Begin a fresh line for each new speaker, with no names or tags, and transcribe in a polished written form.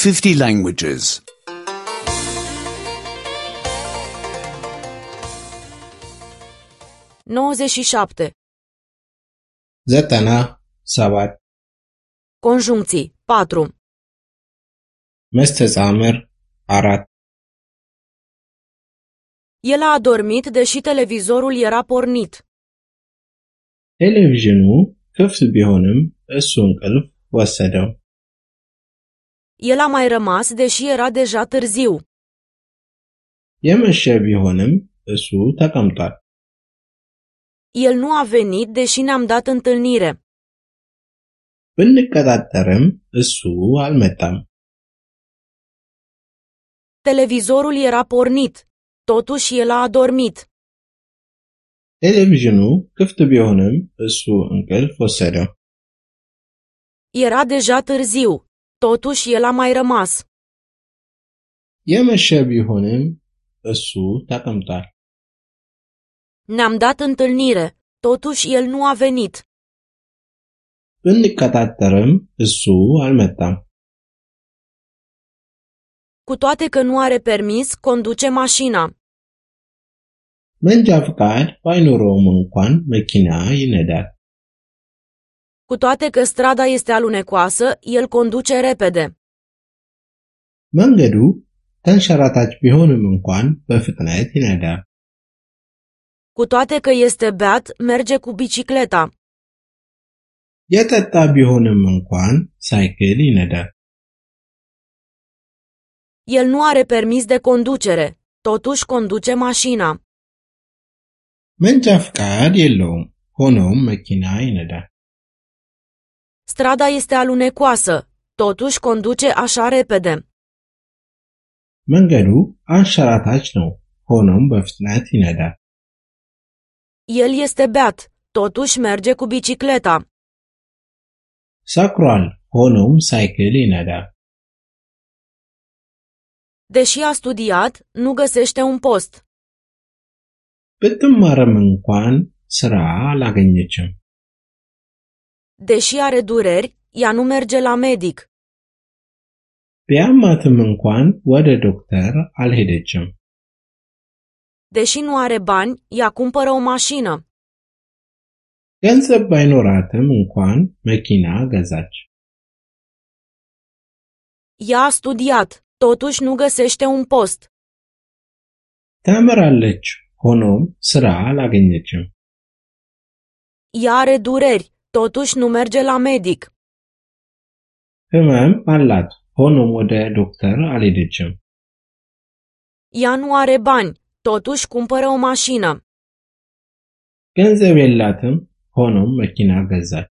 50 languages.
97.
97
Conjuncții 4.
መስተጻምር 4
El a adormit deși televizorul era pornit.
ቴሌቪዥኑ ክፍት ቢሆንም እሱ እንቅልፍ ወሰደው።
El a mai rămas deși era deja târziu.
የመሸ ቢሆንም እሱ ተቀምጧል።
El nu a venit deși ne-am dat întâlnire.
ብንቀጣጠርም እሱ አልመጣም።
Televizorul era pornit, totuși el a adormit.
ቴሌቪዥኑ ክፍት ቢሆንም እሱ እንቅልፍ ወሰደው።
Era deja târziu, totuși el a mai rămas.
የመሸ ቢሆንም እሱ ተቀምጧል።
Ne-am dat întâlnire, totuși el nu a venit.
ብንቀጣጠርም እሱ አልመጣም።
Cu toate că nu are permis, conduce mașina.
መንጃ ፍቃድ ባይኖረውም እንኳን መኪና ይነዳል።
Cu toate că strada este alunecoasă, el conduce repede.
መንገዱ ተንሸራታች ቢሆንም እንኳን በፍጥነት ይነዳል።
Cu toate că este beat, merge cu bicicleta.
የጠጣ ቢሆንም እንኳን ሳይክል ይነዳል።
El nu are permis de conducere, totuși conduce mașina.
መንጃ ፍቃድ የለውም፣ ሆኖም መኪና ይነዳል።
Strada este alunecoasă, totuși conduce așa repede.
መንገዱ አንሸራታች ነው፣ ሆኖም በፍጥነት ይነዳል።
El este beat, totuși merge cu bicicleta.
ሰክሯል፣ ሆኖም ሳይክል ይነዳል።
Deși a studiat, nu găsește un post.
ብትማርም እንኳን ስራ አላገኘችም።
Deși are dureri, ea nu merge la medic.
ቢያማትም እንኳን ወደ ዶክተር አልሄደችም።
Deși nu are bani, ea cumpără o mașină.
ገንዘብ ባይኖራትም እንኳን መኪና ገዛች።
Ea a studiat, totuși nu găsește un post.
ተምራለች፣ ሆኖም ስራ አላገኘችም።
Ea are dureri, totuși nu merge la medic.
ህመም አላት፣ ሆኖም ወደ ዶክተር አልሄደችም።
Ea nu are bani, totuși cumpără o mașină.
ገንዘብ የላትም፣ ሆኖም መኪና ገዛች።